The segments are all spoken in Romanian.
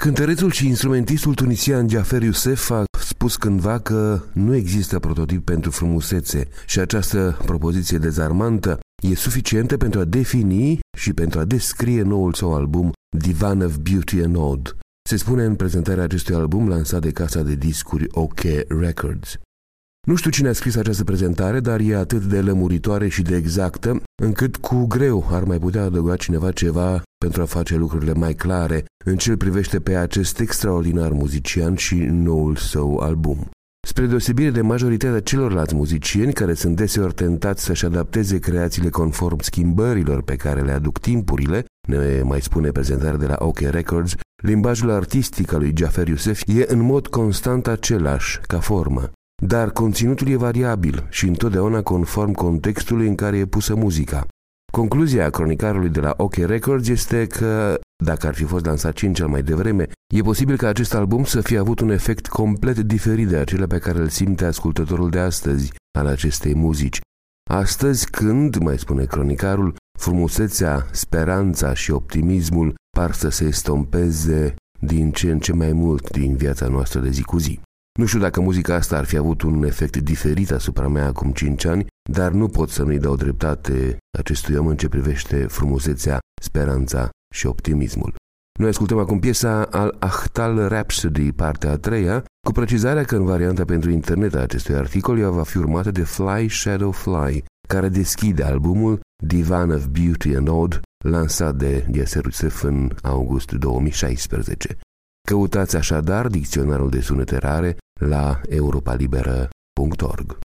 Cântărețul și instrumentistul tunisian Jafer Youssef a spus cândva că nu există prototip pentru frumusețe și această propoziție dezarmantă e suficientă pentru a defini și pentru a descrie noul său album Divan of Beauty and Ode. Se spune în prezentarea acestui album lansat de casa de discuri OK Records. Nu știu cine a scris această prezentare, dar e atât de lămuritoare și de exactă, încât cu greu ar mai putea adăuga cineva ceva pentru a face lucrurile mai clare în ce îl privește pe acest extraordinar muzician și noul său album. Spre deosebire de majoritatea celorlalți muzicieni care sunt deseori tentați să-și adapteze creațiile conform schimbărilor pe care le aduc timpurile, ne mai spune prezentarea de la OK Records, limbajul artistic al lui Jafer Youssef e în mod constant același, ca formă. Dar conținutul e variabil și întotdeauna conform contextului în care e pusă muzica. Concluzia cronicarului de la OK Records este că, dacă ar fi fost lansat 5 ani mai devreme, e posibil ca acest album să fie avut un efect complet diferit de acela pe care îl simte ascultătorul de astăzi al acestei muzici. Astăzi când, mai spune cronicarul, frumusețea, speranța și optimismul par să se estompeze din ce în ce mai mult din viața noastră de zi cu zi. Nu știu dacă muzica asta ar fi avut un efect diferit asupra mea acum 5 ani, dar nu pot să nu-i dau dreptate acestui om în ce privește frumusețea, speranța și optimismul. Noi ascultăm acum piesa Al-Ahtal Rhapsody, partea a treia, cu precizarea că în varianta pentru internet a acestui articol ea va fi urmată de Fly Shadow Fly, care deschide albumul Divan of Beauty and Ode, lansat de Jafer Youssef în august 2016. Căutați așadar dicționarul de sunete rare la europalibera.org.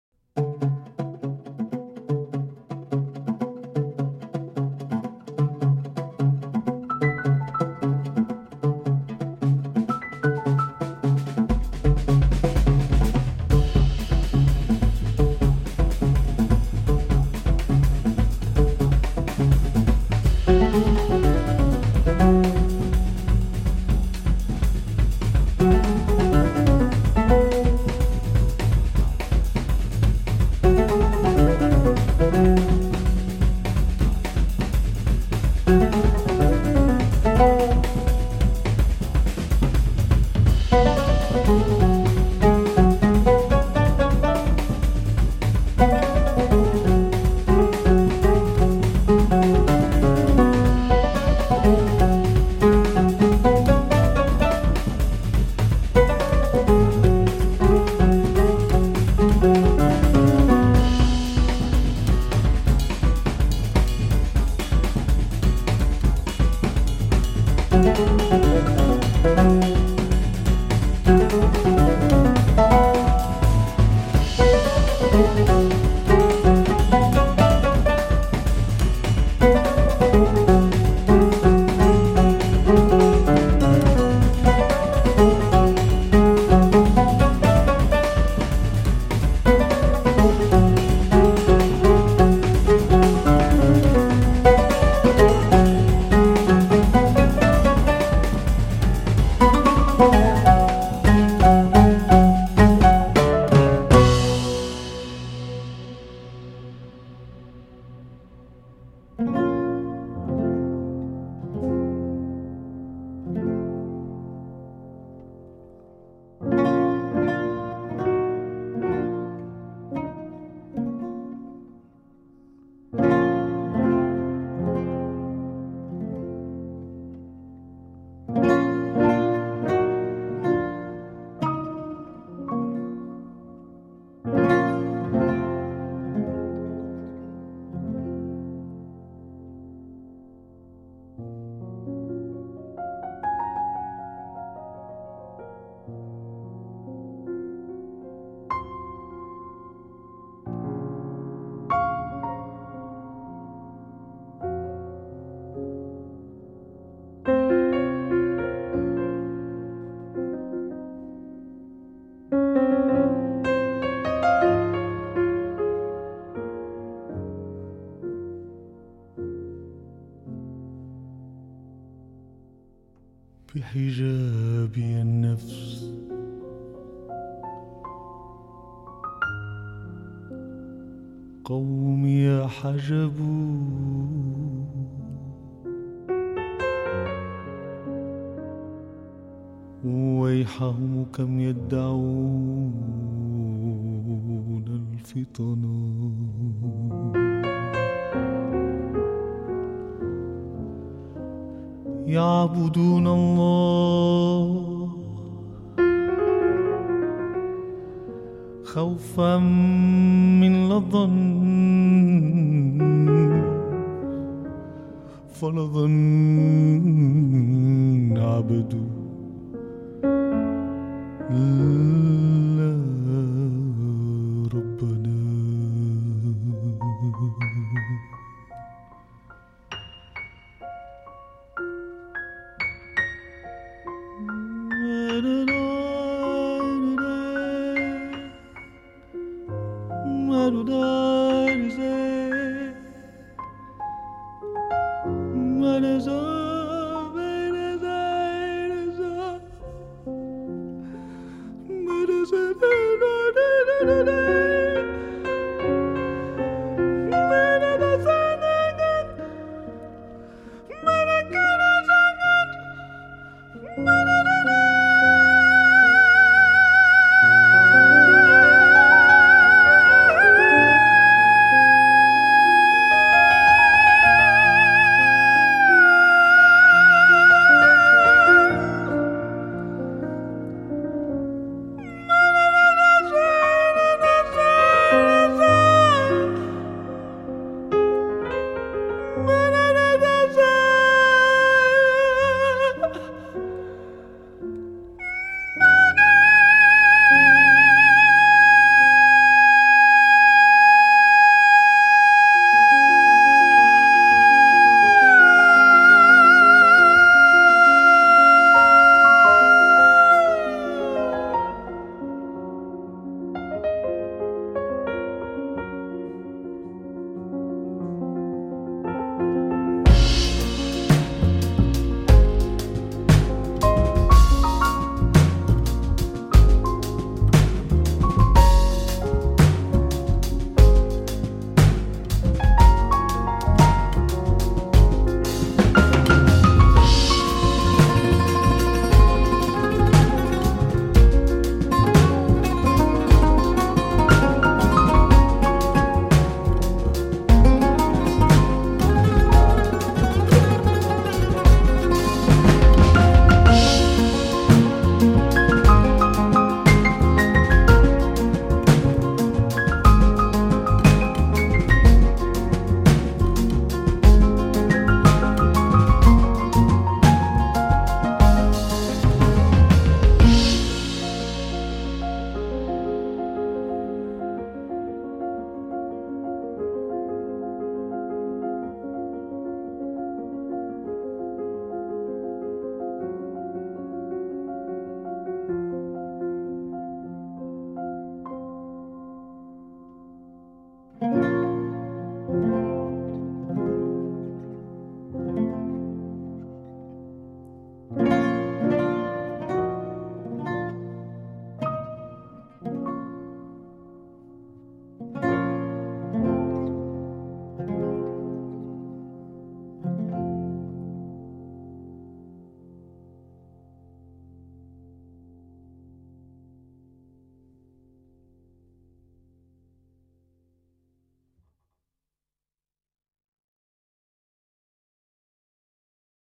بحجاب النفس قومي حجبوا، ويحهم كم يدعون الفطنا يعبدون الله خوفا من لظن فلظن عبدوا لا ربنا Mana